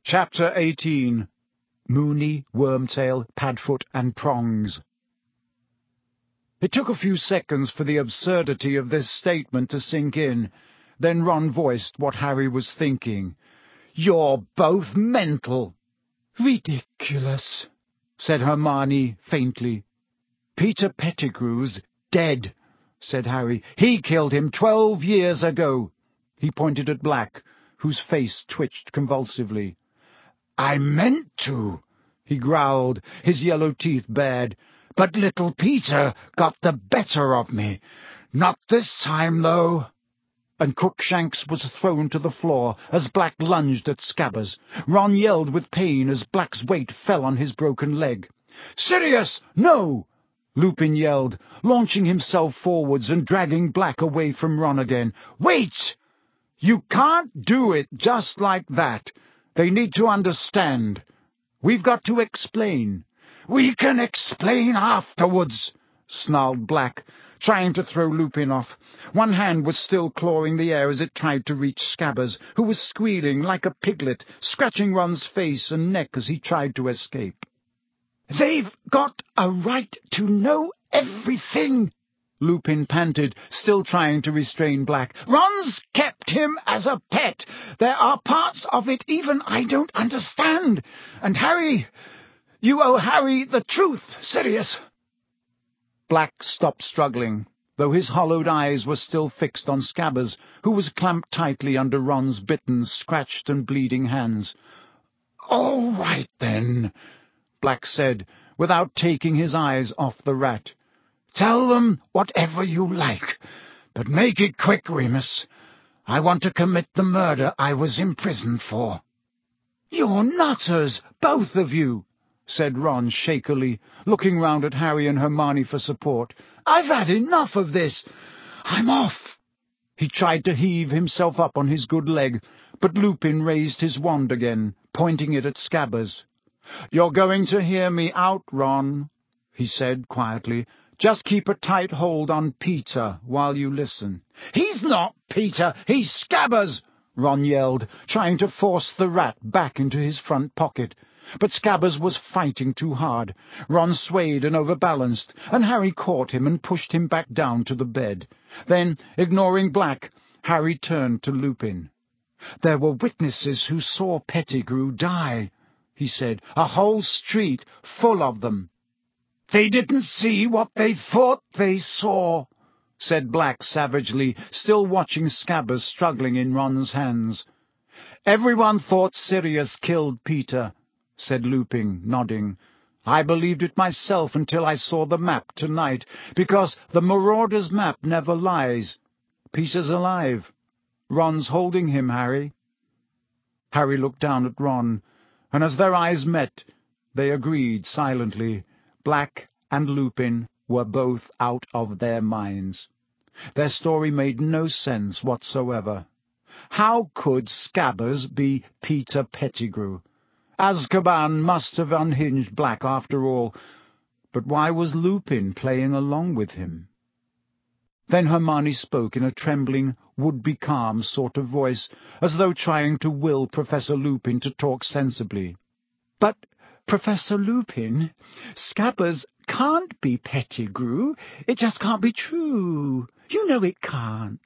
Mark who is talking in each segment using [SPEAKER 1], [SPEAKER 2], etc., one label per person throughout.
[SPEAKER 1] Chapter 18. Moony, Wormtail, Padfoot, and Prongs. It took a few seconds for the absurdity of this statement to sink in. Then Ron voiced what Harry was thinking. "You're both mental." "Ridiculous," said Hermione faintly. "Peter Pettigrew's dead," said Harry. "He killed him 12 years ago." He pointed at Black, whose face twitched convulsively. "I meant to," he growled, his yellow teeth bared, "but little Peter got the better of me. Not this time, though." And Crookshanks was thrown to the floor as Black lunged at Scabbers. Ron yelled with pain as Black's weight fell on his broken leg. "Sirius, no!" Lupin yelled, launching himself forwards and dragging Black away from Ron again. "Wait! You can't do it just like that. They need to understand. We've got to explain." "We can explain afterwards," snarled Black, trying to throw Lupin off. One hand was still clawing the air as it tried to reach Scabbers, who was squealing like a piglet, scratching Ron's face and neck as he tried to escape. "They've got a right to know everything," Lupin panted, still trying to restrain Black. "Ron's kept him as a pet. There are parts of it even I don't understand. And Harry, you owe Harry the truth, Sirius." Black stopped struggling, though his hollowed eyes were still fixed on Scabbers, who was clamped tightly under Ron's bitten, scratched and bleeding hands. "All right, then," Black said, without taking his eyes off the rat. "Tell them whatever you like, but make it quick, Remus. I want to commit the murder I was imprisoned for." "You're nutters, both of you," said Ron shakily, looking round at Harry and Hermione for support. "I've had enough of this. I'm off." He tried to heave himself up on his good leg, but Lupin raised his wand again, pointing it at Scabbers. "You're going to hear me out, Ron," he said quietly. "Just keep a tight hold on Peter while you listen." "He's not Peter, he's Scabbers!" Ron yelled, trying to force the rat back into his front pocket. But Scabbers was fighting too hard. Ron swayed and overbalanced, and Harry caught him and pushed him back down to the bed. Then, ignoring Black, Harry turned to Lupin. "There were witnesses who saw Pettigrew die," he said. "A whole street full of them." "They didn't see what they thought they saw," said Black savagely, still watching Scabbers struggling in Ron's hands. "Everyone thought Sirius killed Peter," said Lupin, nodding. "I believed it myself until I saw the map tonight, because the Marauder's map never lies. Peter's alive. Ron's holding him, Harry." Harry looked down at Ron, and as their eyes met, they agreed silently. Black and Lupin were both out of their minds. Their story made no sense whatsoever. How could Scabbers be Peter Pettigrew? Azkaban must have unhinged Black after all, but why was Lupin playing along with him? Then Hermione spoke in a trembling, would-be-calm sort of voice, as though trying to will Professor Lupin to talk sensibly. "But, Professor Lupin, Scabbers can't be Pettigrew. It just can't be true. You know it can't."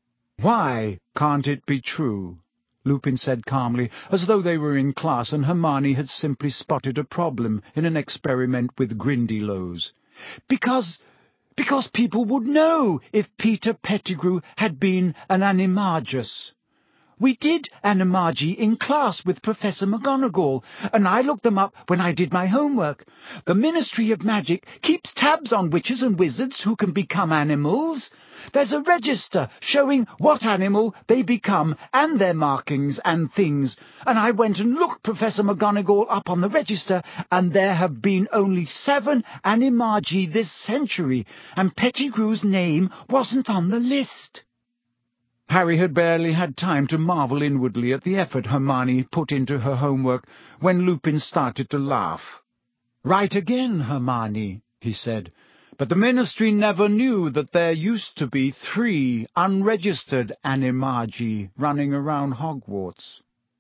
[SPEAKER 1] "Why can't it be true?" Lupin said calmly, as though they were in class and Hermione had simply spotted a problem in an experiment with Grindylows. Because people would know if Peter Pettigrew had been an animagus. We did animagi in class with Professor McGonagall, and I looked them up when I did my homework. The Ministry of Magic keeps tabs on witches and wizards who can become animals. There's a register showing what animal they become and their markings and things, and I went and looked Professor McGonagall up on the register, and there have been only 7 animagi this century, and Pettigrew's name wasn't on the list." Harry had barely had time to marvel inwardly at the effort Hermione put into her homework when Lupin started to laugh. "Right again, Hermione," he said, "but the Ministry never knew that there used to be 3 unregistered animagi running around Hogwarts."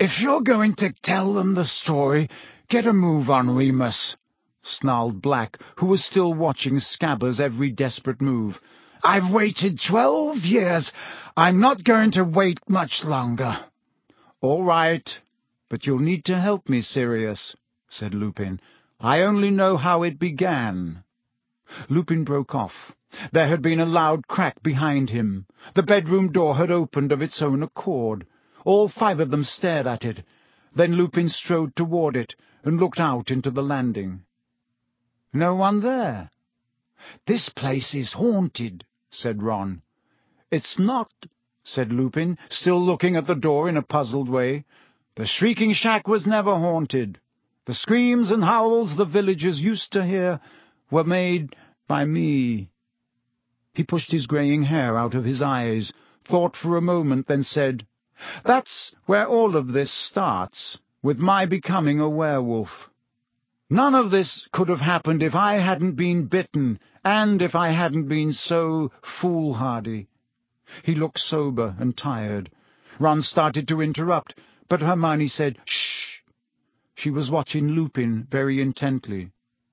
[SPEAKER 1] "If you're going to tell them the story, get a move on, Remus," snarled Black, who was still watching Scabbers' every desperate move. "I've waited 12 years. I'm not going to wait much longer." "All right, but you'll need to help me, Sirius," said Lupin. "I only know how it began." Lupin broke off. There had been a loud crack behind him. The bedroom door had opened of its own accord. All 5 of them stared at it. Then Lupin strode toward it and looked out into the landing. No one there. "This place is haunted," said Ron. "It's not," said Lupin, still looking at the door in a puzzled way. "The Shrieking Shack was never haunted. The screams and howls the villagers used to hear were made by me." He pushed his greying hair out of his eyes, thought for a moment, then said, "That's where all of this starts, with my becoming a werewolf. None of this could have happened if I hadn't been bitten, and if I hadn't been so foolhardy." He looked sober and tired. Ron started to interrupt, but Hermione said, "Shh!" She was watching Lupin very intently.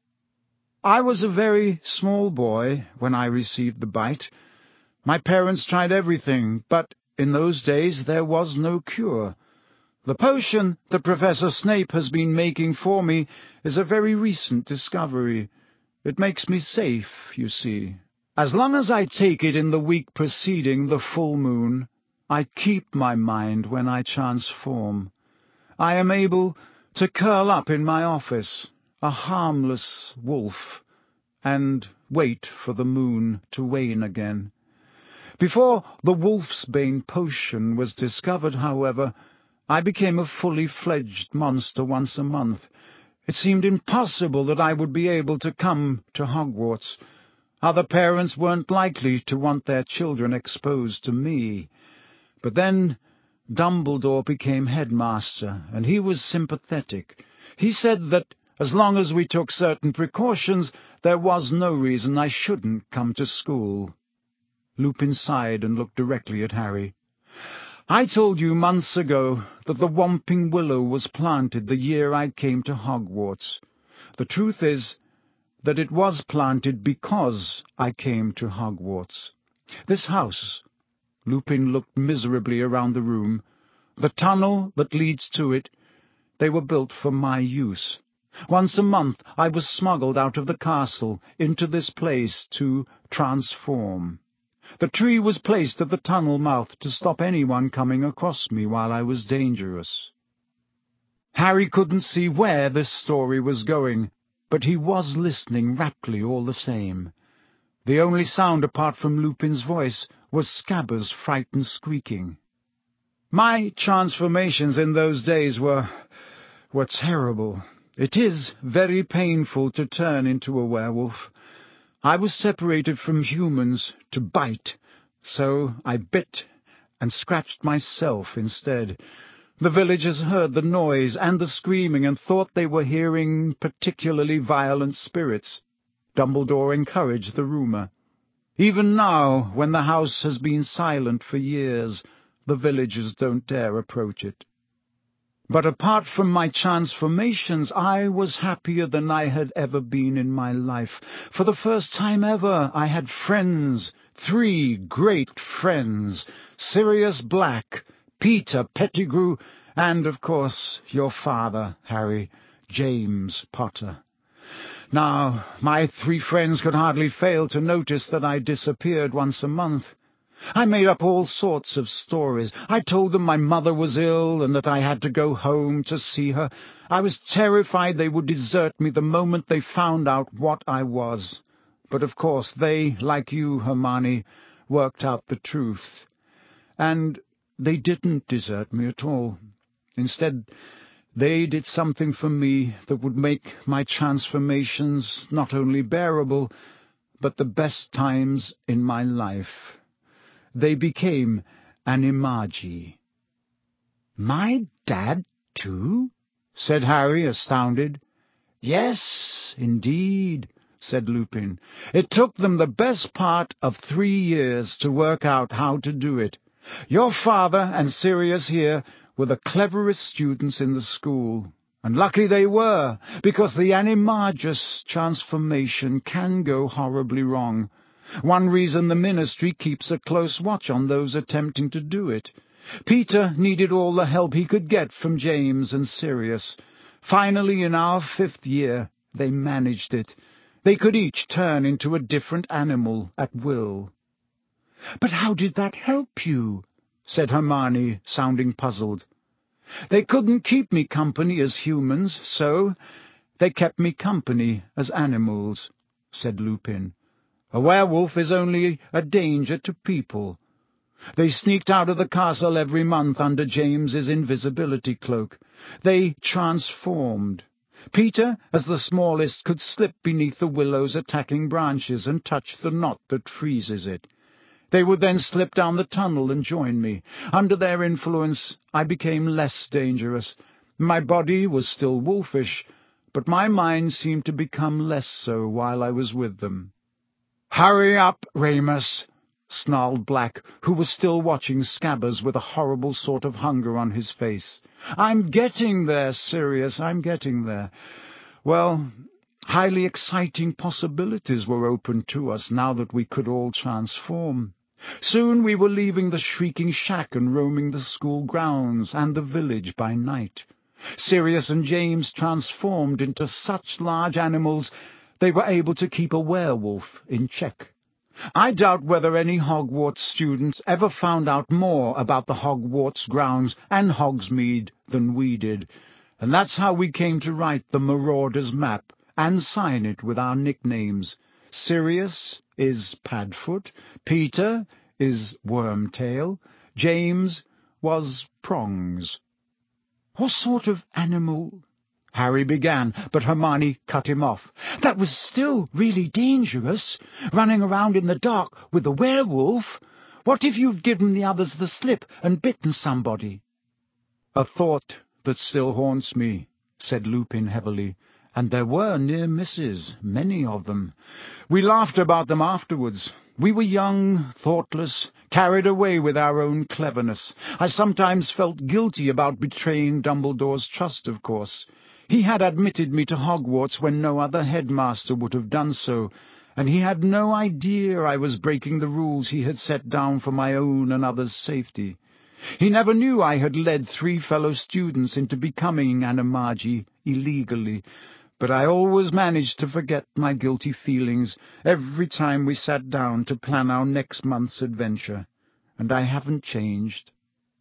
[SPEAKER 1] "I was a very small boy when I received the bite. My parents tried everything, but in those days there was no cure. The potion that Professor Snape has been making for me is a very recent discovery. It makes me safe, you see. As long as I take it in the week preceding the full moon, I keep my mind when I transform. I am able to curl up in my office, a harmless wolf, and wait for the moon to wane again. Before the Wolfsbane potion was discovered, however, I became a fully fledged monster once a month. It seemed impossible that I would be able to come to Hogwarts. Other parents weren't likely to want their children exposed to me. But then Dumbledore became headmaster, and he was sympathetic. He said that as long as we took certain precautions, there was no reason I shouldn't come to school. Lupin sighed and looked directly at Harry. "I told you months ago that the Whomping Willow was planted the year I came to Hogwarts. The truth is that it was planted because I came to Hogwarts. This house," Lupin looked miserably around the room, "the tunnel that leads to it, they were built for my use. Once a month I was smuggled out of the castle into this place to transform. The tree was placed at the tunnel mouth to stop anyone coming across me while I was dangerous." Harry couldn't see where this story was going, but he was listening raptly all the same. The only sound apart from Lupin's voice was Scabbers' frightened squeaking. "My transformations in those days were terrible. It is very painful to turn into a werewolf. I was separated from humans to bite, so I bit and scratched myself instead. The villagers heard the noise and the screaming and thought they were hearing particularly violent spirits. Dumbledore encouraged the rumor. Even now, when the house has been silent for years, the villagers don't dare approach it. But apart from my transformations, I was happier than I had ever been in my life. For the first time ever, I had friends, 3 great friends, Sirius Black, Peter Pettigrew, and, of course, your father, Harry, James Potter. Now, my 3 friends could hardly fail to notice that I disappeared once a month. I made up all sorts of stories. I told them my mother was ill and that I had to go home to see her. I was terrified they would desert me the moment they found out what I was. But of course they, like you, Hermione, worked out the truth. And they didn't desert me at all. Instead, they did something for me that would make my transformations not only bearable, but the best times in my life. They became animagi." "My dad, too?" said Harry, astounded. "Yes, indeed," said Lupin. "It took them the best part of 3 years to work out how to do it. Your father and Sirius here were the cleverest students in the school, and lucky they were, because the Animagus transformation can go horribly wrong. One reason the ministry keeps a close watch on those attempting to do it. Peter needed all the help he could get from James and Sirius. Finally, in our 5th year, they managed it. They could each turn into a different animal at will. "But how did that help you?" said Hermione, sounding puzzled. "They couldn't keep me company as humans, so they kept me company as animals," said Lupin. "A werewolf is only a danger to people. They sneaked out of the castle every month under James's invisibility cloak. They transformed. Peter, as the smallest, could slip beneath the willow's attacking branches and touch the knot that freezes it. They would then slip down the tunnel and join me. Under their influence, I became less dangerous. My body was still wolfish, but my mind seemed to become less so while I was with them." "Hurry up, Remus," snarled Black, who was still watching Scabbers with a horrible sort of hunger on his face. "I'm getting there, Sirius, I'm getting there." Well, highly exciting possibilities were open to us now that we could all transform. Soon we were leaving the Shrieking Shack and roaming the school grounds and the village by night. Sirius and James transformed into such large animals they were able to keep a werewolf in check. I doubt whether any Hogwarts students ever found out more about the Hogwarts grounds and Hogsmeade than we did, and that's how we came to write the Marauders map and sign it with our nicknames. Sirius is Padfoot, Peter is Wormtail, James was Prongs. "What sort of animal—" Harry began, but Hermione cut him off. "That was still really dangerous, running around in the dark with a werewolf. What if you've given the others the slip and bitten somebody?" "A thought that still haunts me," said Lupin heavily, "and there were near misses, many of them. We laughed about them afterwards. We were young, thoughtless, carried away with our own cleverness. I sometimes felt guilty about betraying Dumbledore's trust, of course. He had admitted me to Hogwarts when no other headmaster would have done so, and he had no idea I was breaking the rules he had set down for my own and others' safety. He never knew I had led 3 fellow students into becoming Animagi illegally, but I always managed to forget my guilty feelings every time we sat down to plan our next month's adventure, and I haven't changed."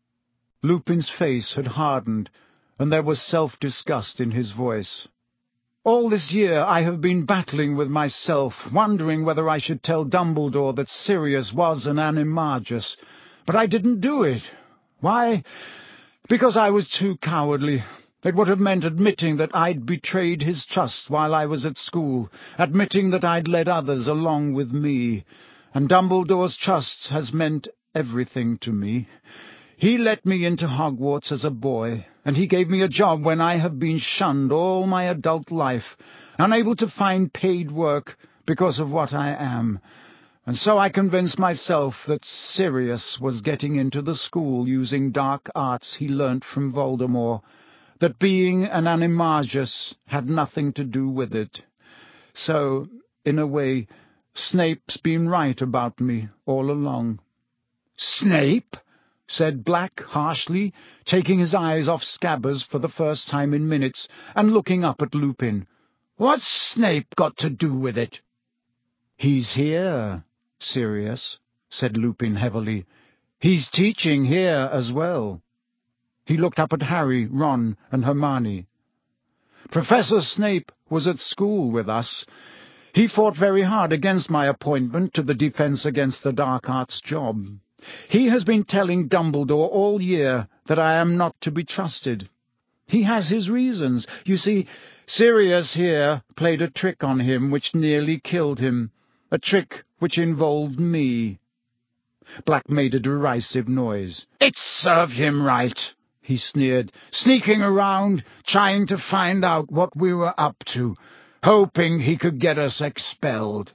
[SPEAKER 1] Lupin's face had hardened, and there was self-disgust in his voice. "All this year I have been battling with myself, wondering whether I should tell Dumbledore that Sirius was an Animagus, but I didn't do it. Why? Because I was too cowardly. It would have meant admitting that I'd betrayed his trust while I was at school, admitting that I'd led others along with me, and Dumbledore's trust has meant everything to me. He let me into Hogwarts as a boy, and he gave me a job when I have been shunned all my adult life, unable to find paid work because of what I am. And so I convinced myself that Sirius was getting into the school using dark arts he learnt from Voldemort, that being an Animagus had nothing to do with it. So, in a way, Snape's been right about me all along." "Snape?" said Black harshly, taking his eyes off Scabbers for the first time in minutes and looking up at Lupin. "What's Snape got to do with it?" "He's here, Sirius," said Lupin heavily. "He's teaching here as well." He looked up at Harry, Ron, and Hermione. "Professor Snape was at school with us. He fought very hard against my appointment to the Defense Against the Dark Arts job. He has been telling Dumbledore all year that I am not to be trusted. He has his reasons. You see, Sirius here played a trick on him which nearly killed him, a trick which involved me." Black made a derisive noise. "It served him right," he sneered, "sneaking around, trying to find out what we were up to, hoping he could get us expelled."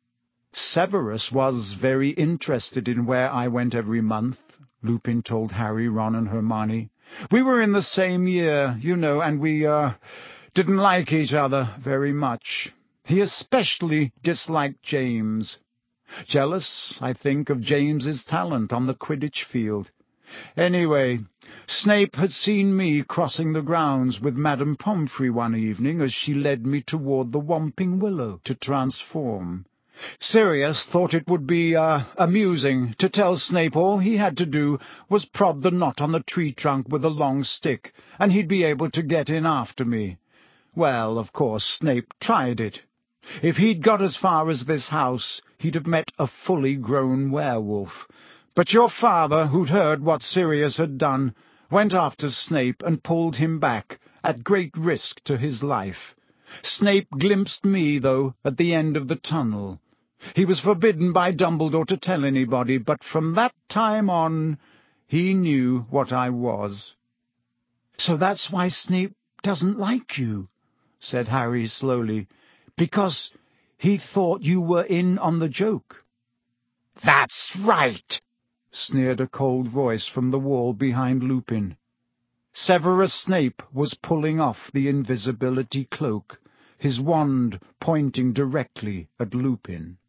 [SPEAKER 1] "Severus was very interested in where I went every month," Lupin told Harry, Ron, and Hermione. We were in the same year, you know, and we, didn't like each other very much. He especially disliked James. Jealous, I think, of James's talent on the Quidditch field. Anyway, Snape had seen me crossing the grounds with Madame Pomfrey one evening as she led me toward the Whomping Willow to transform. Sirius thought it would be, amusing to tell Snape all he had to do was prod the knot on the tree trunk with a long stick, and he'd be able to get in after me. Well, of course, Snape tried it. If he'd got as far as this house, he'd have met a fully grown werewolf. But your father, who'd heard what Sirius had done, went after Snape and pulled him back, at great risk to his life. Snape glimpsed me, though, at the end of the tunnel. He was forbidden by Dumbledore to tell anybody, but from that time on, he knew what I was. "So that's why Snape doesn't like you," said Harry slowly, "because he thought you were in on the joke." "That's right!" sneered a cold voice from the wall behind Lupin. Severus Snape was pulling off the invisibility cloak, his wand pointing directly at Lupin.